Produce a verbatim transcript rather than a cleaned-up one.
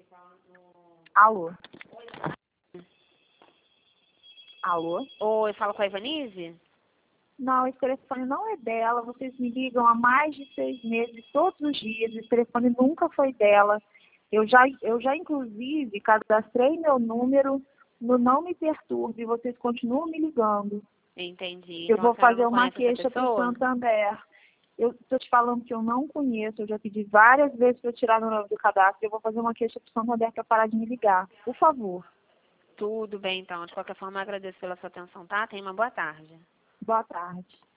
Alô? Alô? Oi, fala com a Ivanise? Não, esse telefone não é dela. Vocês me ligam há mais de seis meses, todos os dias. Esse telefone nunca foi dela. Eu já, eu já inclusive, cadastrei meu número no Não Me Perturbe. Vocês continuam me ligando. Entendi. Eu Então a vou senhora fazer não uma conhece essa queixa para o pessoa? Santander. Eu estou te falando que eu não conheço. Eu já pedi várias vezes para tirar meu nome do cadastro. Eu vou fazer uma queixa para o Santander para parar de me ligar. Por favor. Tudo bem, então. De qualquer forma, eu agradeço pela sua atenção, tá? Tenha uma boa tarde. Boa tarde.